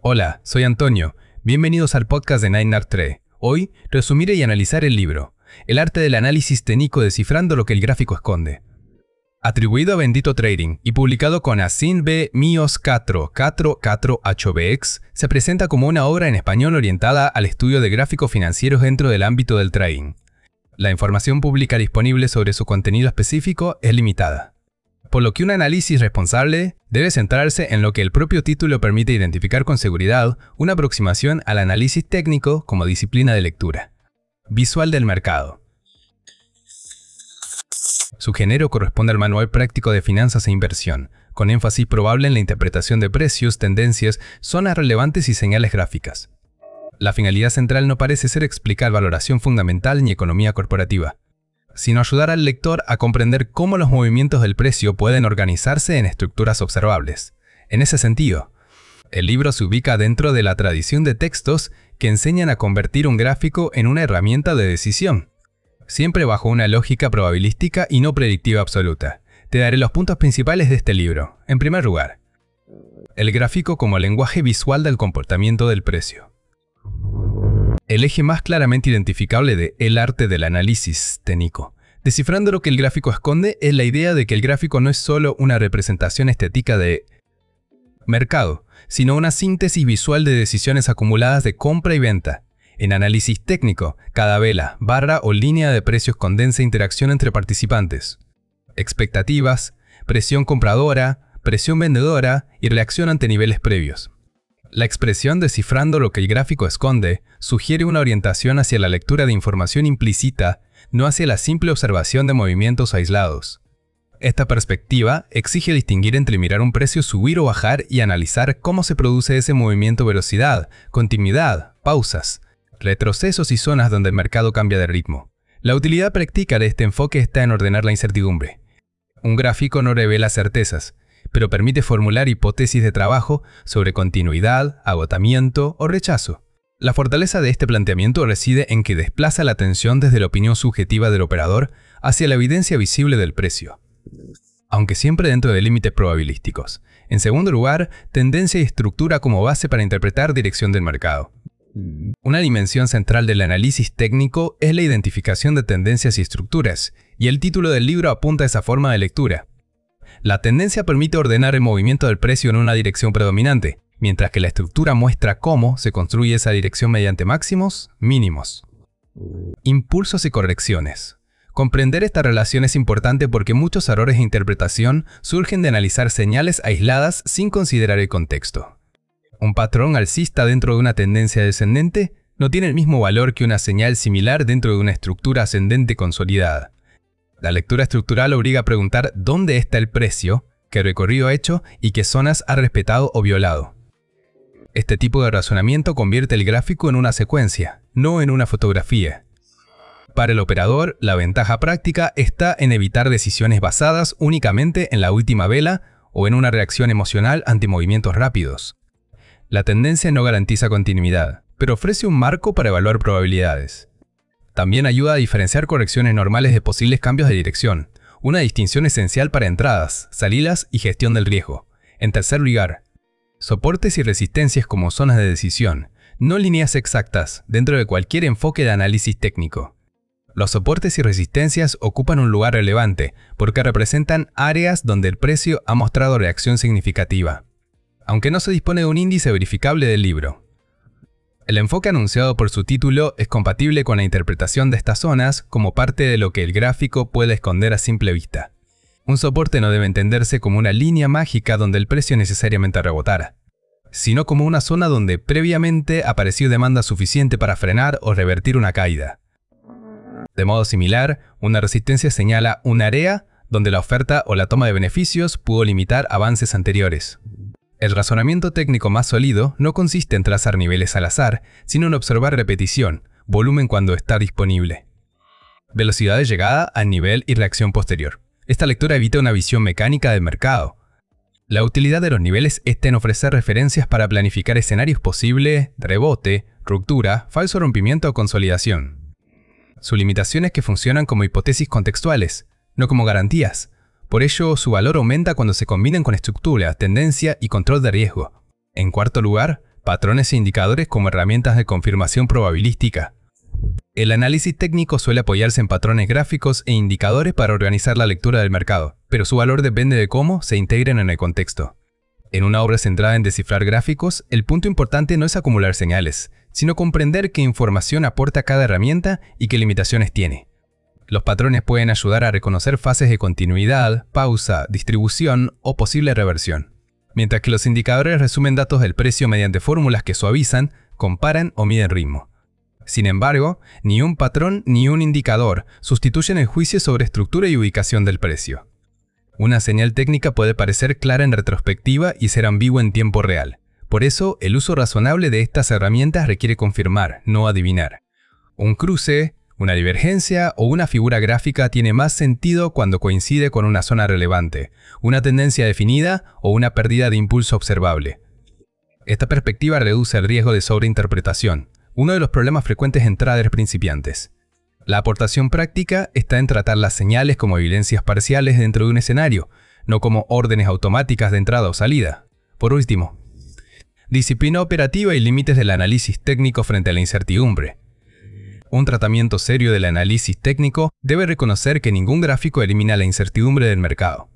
Hola, soy Antonio. Bienvenidos al podcast de 9art3. Hoy resumiré y analizar el libro, El arte del análisis técnico descifrando lo que el gráfico esconde. Atribuido a Bendito Trading y publicado con Asin B. Míos 4 HBX, se presenta como una obra en español orientada al estudio de gráficos financieros dentro del ámbito del trading. La información pública disponible sobre su contenido específico es limitada, por lo que un análisis responsable debe centrarse en lo que el propio título permite identificar con seguridad, una aproximación al análisis técnico como disciplina de lectura. Visual del mercado. Su género corresponde al Manual Práctico de Finanzas e Inversión, con énfasis probable en la interpretación de precios, tendencias, zonas relevantes y señales gráficas. La finalidad central no parece ser explicar valoración fundamental ni economía corporativa, sino ayudar al lector a comprender cómo los movimientos del precio pueden organizarse en estructuras observables. En ese sentido, el libro se ubica dentro de la tradición de textos que enseñan a convertir un gráfico en una herramienta de decisión, siempre bajo una lógica probabilística y no predictiva absoluta. Te daré los puntos principales de este libro. En primer lugar, el gráfico como lenguaje visual del comportamiento del precio. El eje más claramente identificable de El arte del análisis técnico, descifrando lo que el gráfico esconde, es la idea de que el gráfico no es solo una representación estética de mercado, sino una síntesis visual de decisiones acumuladas de compra y venta. En análisis técnico, cada vela, barra o línea de precios condensa interacción entre participantes, expectativas, presión compradora, presión vendedora y reacción ante niveles previos. La expresión descifrando lo que el gráfico esconde sugiere una orientación hacia la lectura de información implícita, no hacia la simple observación de movimientos aislados. Esta perspectiva exige distinguir entre mirar un precio subir o bajar y analizar cómo se produce ese movimiento, velocidad, continuidad, pausas, retrocesos y zonas donde el mercado cambia de ritmo. La utilidad práctica de este enfoque está en ordenar la incertidumbre. Un gráfico no revela certezas, pero permite formular hipótesis de trabajo sobre continuidad, agotamiento o rechazo. La fortaleza de este planteamiento reside en que desplaza la atención desde la opinión subjetiva del operador hacia la evidencia visible del precio, aunque siempre dentro de límites probabilísticos. En segundo lugar, tendencia y estructura como base para interpretar dirección del mercado. Una dimensión central del análisis técnico es la identificación de tendencias y estructuras, y el título del libro apunta a esa forma de lectura. La tendencia permite ordenar el movimiento del precio en una dirección predominante, mientras que la estructura muestra cómo se construye esa dirección mediante máximos, mínimos, impulsos y correcciones. Comprender esta relación es importante porque muchos errores de interpretación surgen de analizar señales aisladas sin considerar el contexto. Un patrón alcista dentro de una tendencia descendente no tiene el mismo valor que una señal similar dentro de una estructura ascendente consolidada. La lectura estructural obliga a preguntar dónde está el precio, qué recorrido ha hecho y qué zonas ha respetado o violado. Este tipo de razonamiento convierte el gráfico en una secuencia, no en una fotografía. Para el operador, la ventaja práctica está en evitar decisiones basadas únicamente en la última vela o en una reacción emocional ante movimientos rápidos. La tendencia no garantiza continuidad, pero ofrece un marco para evaluar probabilidades. También ayuda a diferenciar correcciones normales de posibles cambios de dirección, una distinción esencial para entradas, salidas y gestión del riesgo. En tercer lugar, soportes y resistencias como zonas de decisión, no líneas exactas dentro de cualquier enfoque de análisis técnico. Los soportes y resistencias ocupan un lugar relevante porque representan áreas donde el precio ha mostrado reacción significativa, aunque no se dispone de un índice verificable del libro. El enfoque anunciado por su título es compatible con la interpretación de estas zonas como parte de lo que el gráfico puede esconder a simple vista. Un soporte no debe entenderse como una línea mágica donde el precio necesariamente rebotara, sino como una zona donde previamente apareció demanda suficiente para frenar o revertir una caída. De modo similar, una resistencia señala un área donde la oferta o la toma de beneficios pudo limitar avances anteriores. El razonamiento técnico más sólido no consiste en trazar niveles al azar, sino en observar repetición, volumen cuando está disponible, velocidad de llegada al nivel y reacción posterior. Esta lectura evita una visión mecánica del mercado. La utilidad de los niveles está en ofrecer referencias para planificar escenarios posibles de rebote, ruptura, falso rompimiento o consolidación. Su limitación es que funcionan como hipótesis contextuales, no como garantías. Por ello, su valor aumenta cuando se combinan con estructura, tendencia y control de riesgo. En cuarto lugar, patrones e indicadores como herramientas de confirmación probabilística. El análisis técnico suele apoyarse en patrones gráficos e indicadores para organizar la lectura del mercado, pero su valor depende de cómo se integren en el contexto. En una obra centrada en descifrar gráficos, el punto importante no es acumular señales, sino comprender qué información aporta cada herramienta y qué limitaciones tiene. Los patrones pueden ayudar a reconocer fases de continuidad, pausa, distribución o posible reversión, mientras que los indicadores resumen datos del precio mediante fórmulas que suavizan, comparan o miden ritmo. Sin embargo, ni un patrón ni un indicador sustituyen el juicio sobre estructura y ubicación del precio. Una señal técnica puede parecer clara en retrospectiva y ser ambigua en tiempo real. Por eso, el uso razonable de estas herramientas requiere confirmar, no adivinar. Un cruce, una divergencia o una figura gráfica tiene más sentido cuando coincide con una zona relevante, una tendencia definida o una pérdida de impulso observable. Esta perspectiva reduce el riesgo de sobreinterpretación, uno de los problemas frecuentes en traders principiantes. La aportación práctica está en tratar las señales como evidencias parciales dentro de un escenario, no como órdenes automáticas de entrada o salida. Por último, disciplina operativa y límites del análisis técnico frente a la incertidumbre. Un tratamiento serio del análisis técnico debe reconocer que ningún gráfico elimina la incertidumbre del mercado.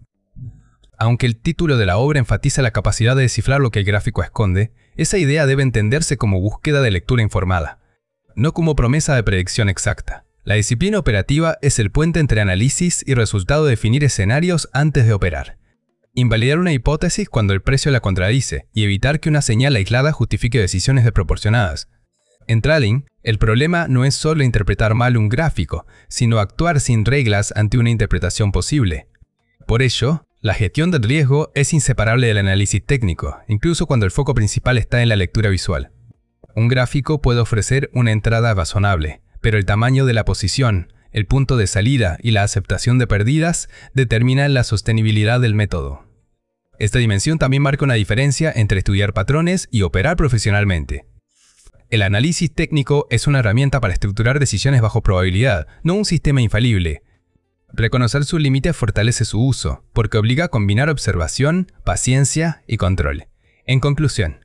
Aunque el título de la obra enfatiza la capacidad de descifrar lo que el gráfico esconde, esa idea debe entenderse como búsqueda de lectura informada, no como promesa de predicción exacta. La disciplina operativa es el puente entre análisis y resultado de definir escenarios antes de operar. Invalidar una hipótesis cuando el precio la contradice y evitar que una señal aislada justifique decisiones desproporcionadas. En trading, el problema no es solo interpretar mal un gráfico, sino actuar sin reglas ante una interpretación posible. Por ello, la gestión del riesgo es inseparable del análisis técnico, incluso cuando el foco principal está en la lectura visual. Un gráfico puede ofrecer una entrada razonable, pero el tamaño de la posición, el punto de salida y la aceptación de pérdidas determinan la sostenibilidad del método. Esta dimensión también marca una diferencia entre estudiar patrones y operar profesionalmente. El análisis técnico es una herramienta para estructurar decisiones bajo probabilidad, no un sistema infalible. Reconocer sus límites fortalece su uso, porque obliga a combinar observación, paciencia y control. En conclusión,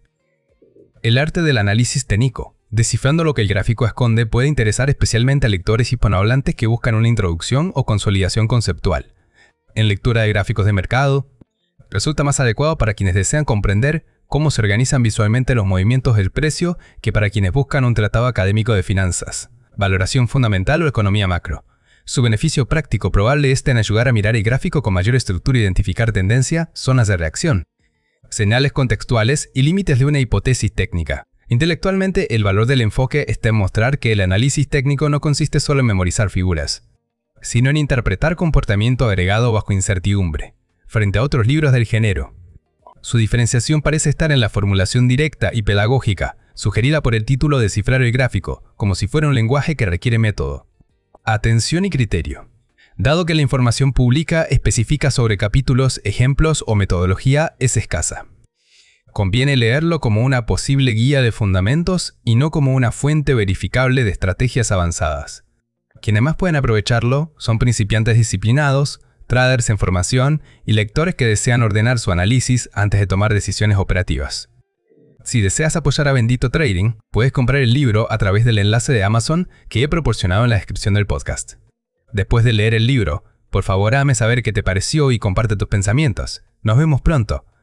el arte del análisis técnico, descifrando lo que el gráfico esconde, puede interesar especialmente a lectores hispanohablantes que buscan una introducción o consolidación conceptual. En lectura de gráficos de mercado, resulta más adecuado para quienes desean comprender cómo se organizan visualmente los movimientos del precio que para quienes buscan un tratado académico de finanzas, valoración fundamental o economía macro. Su beneficio práctico probable está en ayudar a mirar el gráfico con mayor estructura e identificar tendencia, zonas de reacción, señales contextuales y límites de una hipótesis técnica. Intelectualmente, el valor del enfoque está en mostrar que el análisis técnico no consiste solo en memorizar figuras, sino en interpretar comportamiento agregado bajo incertidumbre, frente a otros libros del género. Su diferenciación parece estar en la formulación directa y pedagógica, sugerida por el título Descifrar el gráfico, como si fuera un lenguaje que requiere método. Atención y criterio. Dado que la información pública específica sobre capítulos, ejemplos o metodología es escasa, conviene leerlo como una posible guía de fundamentos y no como una fuente verificable de estrategias avanzadas. Quienes más pueden aprovecharlo son principiantes disciplinados, traders en formación y lectores que desean ordenar su análisis antes de tomar decisiones operativas. Si deseas apoyar a Bendito Trading, puedes comprar el libro a través del enlace de Amazon que he proporcionado en la descripción del podcast. Después de leer el libro, por favor hágame saber qué te pareció y comparte tus pensamientos. Nos vemos pronto.